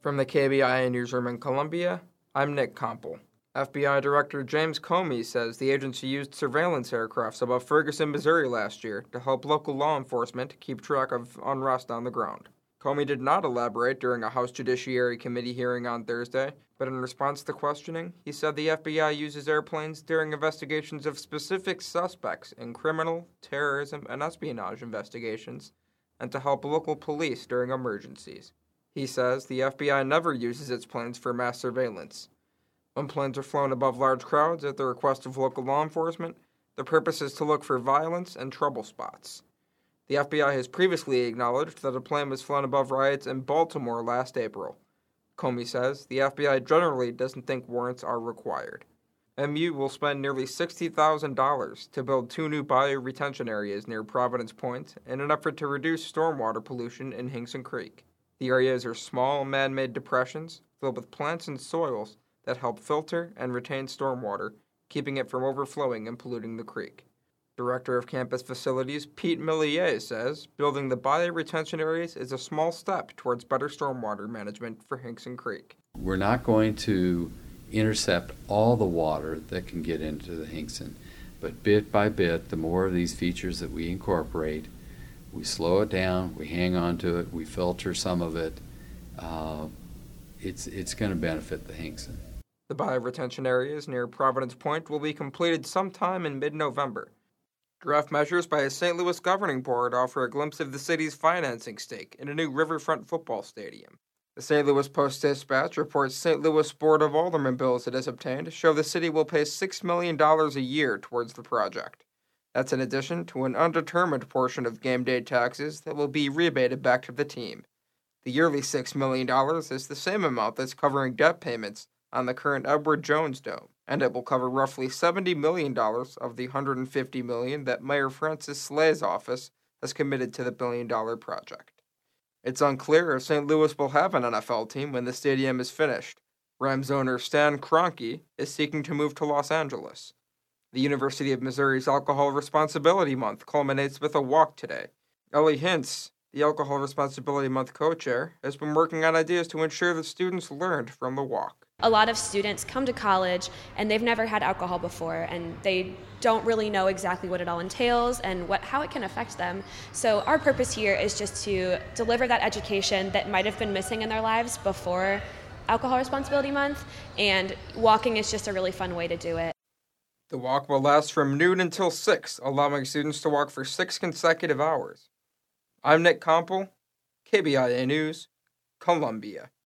From the KBIA newsroom in Columbia, I'm Nick Kompel. FBI Director James Comey says the agency used surveillance aircrafts above Ferguson, Missouri last year to help local law enforcement keep track of unrest on the ground. Comey did not elaborate during a House Judiciary Committee hearing on Thursday, but in response to questioning, he said the FBI uses airplanes during investigations of specific suspects in criminal, terrorism, and espionage investigations, and to help local police during emergencies. He says the FBI never uses its planes for mass surveillance. When planes are flown above large crowds at the request of local law enforcement, the purpose is to look for violence and trouble spots. The FBI has previously acknowledged that a plane was flown above riots in Baltimore last April. Comey says the FBI generally doesn't think warrants are required. MU will spend nearly $60,000 to build 2 new bayou retention areas near Providence Point in an effort to reduce stormwater pollution in Hinkson Creek. The areas are small, man-made depressions filled with plants and soils that help filter and retain stormwater, keeping it from overflowing and polluting the creek. Director of Campus Facilities Pete Millier says building the bayou retention areas is a small step towards better stormwater management for Hinkson Creek. We're not going to intercept all the water that can get into the Hinkson, but bit by bit, the more of these features that we incorporate, we slow it down, we hang on to it, we filter some of it. It's going to benefit the Hinkson. The bayou retention areas near Providence Point will be completed sometime in mid-November. Draft measures by a St. Louis governing board offer a glimpse of the city's financing stake in a new riverfront football stadium. The St. Louis Post-Dispatch reports St. Louis Board of Aldermen bills it has obtained show the city will pay $6 million a year towards the project. That's in addition to an undetermined portion of game day taxes that will be rebated back to the team. The yearly $6 million is the same amount that's covering debt payments on the current Edward Jones Dome, and it will cover roughly $70 million of the $150 million that Mayor Francis Slay's office has committed to the billion-dollar project. It's unclear if St. Louis will have an NFL team when the stadium is finished. Rams owner Stan Kroenke is seeking to move to Los Angeles. The University of Missouri's Alcohol Responsibility Month culminates with a walk today. Ellie Hintz, the Alcohol Responsibility Month co-chair, has been working on ideas to ensure that students learned from the walk. A lot of students come to college and they've never had alcohol before, and they don't really know exactly what it all entails and how it can affect them. So our purpose here is just to deliver that education that might have been missing in their lives before Alcohol Responsibility Month, and walking is just a really fun way to do it. The walk will last from noon until 6, allowing students to walk for 6 consecutive hours. I'm Nick Kompel, KBIA News, Columbia.